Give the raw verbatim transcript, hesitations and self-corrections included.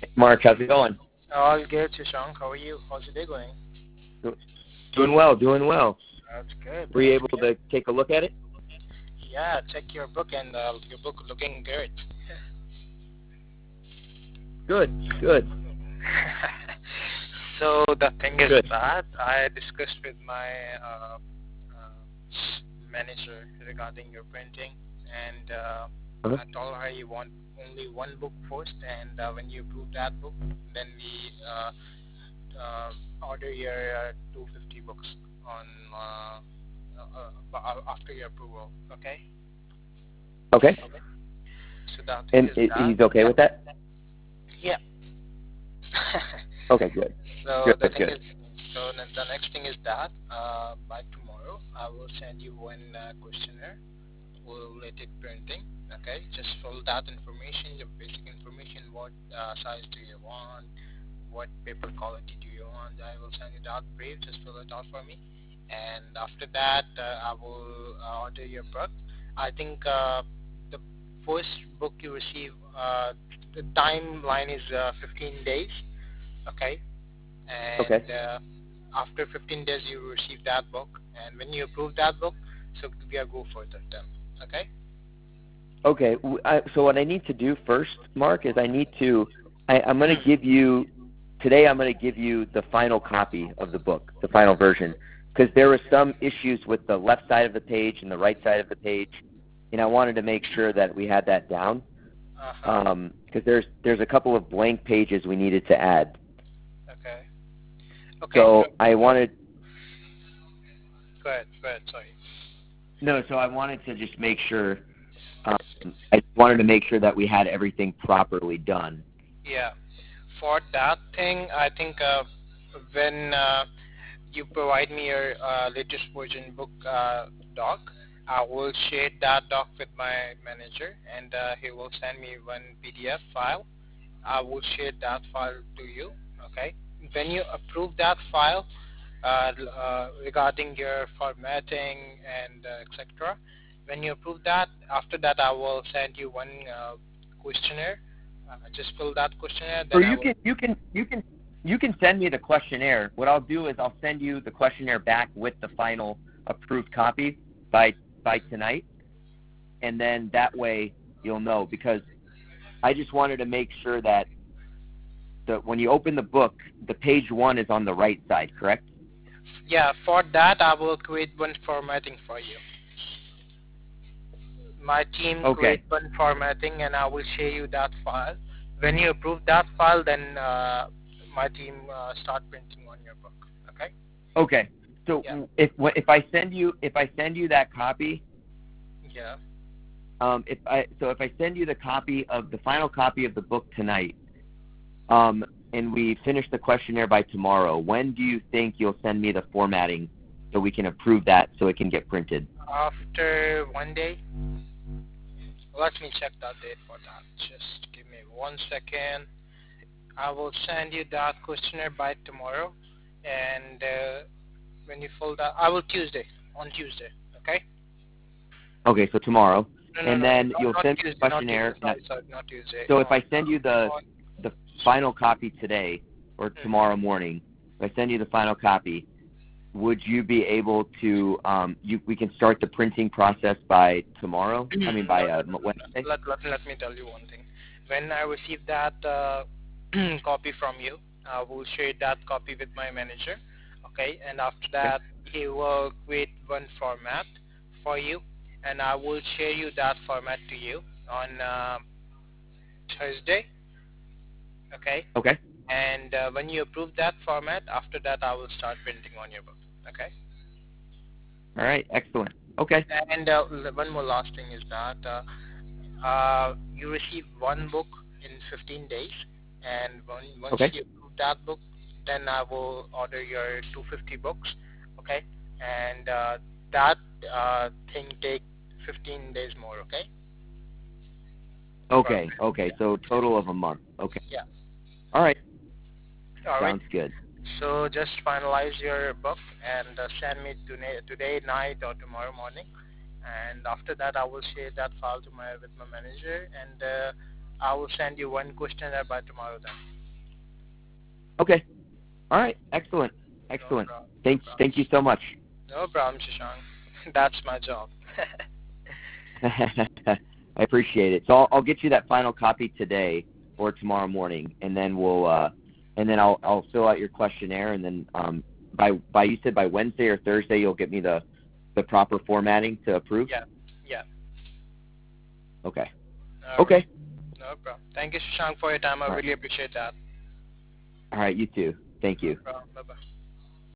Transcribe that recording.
Mark, how's it going? All good, Shashank. How are you? How's your day going? Do- Doing well, doing well. That's good. Were you That's able good. to take a look at it? Yeah, check your book and uh, your book looking good. Good, good, So the thing is good. that I discussed with my uh, uh, manager regarding your printing, and uh, Uh-huh. I told her you want only one book first, and uh, when you approve that book, then we uh, uh, order your uh, two hundred fifty books on uh, uh, uh, after your approval. Okay. Okay. Okay. So the thing And is i- that, he's okay with that? yeah. Okay, good, So good, the thing good. is, so the the next thing is that uh, by tomorrow I will send you one uh, questionnaire related printing. Okay, just fill that information, your basic information. What uh, size do you want? What paper quality do you want? I will send it out brief. Just fill it out for me, and after that uh, I will uh, order your book. I think uh, the first book you receive, uh, the timeline is uh, fifteen days. Okay, Okay, and uh, after fifteen days you receive that book, and when you approve that book, so we are go further then. Okay. okay. w- I, so what I need to do first, Mark, is I need to. I, I'm going to Hmm. give you today. I'm going to give you the final copy of the book, the final version, because there were some issues with the left side of the page and the right side of the page, and I wanted to make sure that we had that down. Uh huh. Um, because there's there's a couple of blank pages we needed to add. Okay. Okay. No, So I no. wanted Go ahead. Go ahead. Sorry. no, so I wanted to just make sure. Um, I just wanted to make sure that we had everything properly done. Yeah. For that thing, I think uh, when uh, you provide me your uh, latest version book uh, doc, I will share that doc with my manager, and uh, he will send me one P D F file. I will share that file to you. Okay. When you approve that file uh, uh, regarding your formatting and uh, et cetera. When you approve that, after that I will send you one uh, questionnaire. Uh, just fill that questionnaire. Or Then I you will. can you can you can you can send me the questionnaire. What I'll do is I'll send you the questionnaire back with the final approved copy by by tonight, and then that way you'll know, because I just wanted to make sure that the when you open the book, the page one is on the right side, correct? Yeah, for that I will create one formatting for you. My team create Okay. one formatting, and I will share you that file. When you approve that file, then uh, my team uh, start printing on your book. Okay? Okay. So Yeah. if if I send you if I send you that copy, Yeah. um, if I so if I send you the copy of the final copy of the book tonight, um, and we finish the questionnaire by tomorrow, when do you think you'll send me the formatting so we can approve that so it can get printed? After one day. Let me check that date for that. Just give me one second. I will send you that questionnaire by tomorrow, and uh, when you fill that, I will Tuesday on Tuesday. Okay? Okay, so tomorrow, No, no, and no, then not, you'll not send me Tuesday, the not Tuesday. questionnaire. And I, Sorry, sorry, not Tuesday. so if On, I send you the on. the final copy today or tomorrow morning, if I send you the final copy, would you be able to um you we can start the printing process by tomorrow? I mean no, by no, uh no, no, Wednesday? no. Let, let, let me tell you one thing. When I receive that uh, copy from you, I will share that copy with my manager. Okay, and after Okay. that, he will create one format for you, and I will share you that format to you on uh, Thursday. Okay, Okay. and uh, when you approve that format, after that, I will start printing on your book. Okay. All right. Excellent. Okay. And uh, one more last thing is that uh, uh, you receive one book in fifteen days, and when, once Okay. you approve that book, then I will order your two hundred fifty books, okay? And uh, that uh, thing take fifteen days more, okay? For, Okay. Okay. yeah, So total of a month. Okay. yeah. All right. All right. Sounds good. So just finalize your book and uh, send me today, today night or tomorrow morning, and after that I will share that file to my with my manager, and uh, I will send you one questionnaire by tomorrow then. Okay. All right. Excellent. Excellent. No problem. Thanks. No problem. Thank you so much. No problem, Shashank. That's my job. I appreciate it. So I'll, I'll get you that final copy today or tomorrow morning, and then we'll uh, and then I'll I'll fill out your questionnaire, and then um, by by you said by Wednesday or Thursday you'll get me the the proper formatting to approve. Yeah. Yeah. Okay. All Okay. right. No problem. Thank you, Shashank, for your time. I All right. really appreciate that. All right. You too. Thank you. No problem. Bye-bye.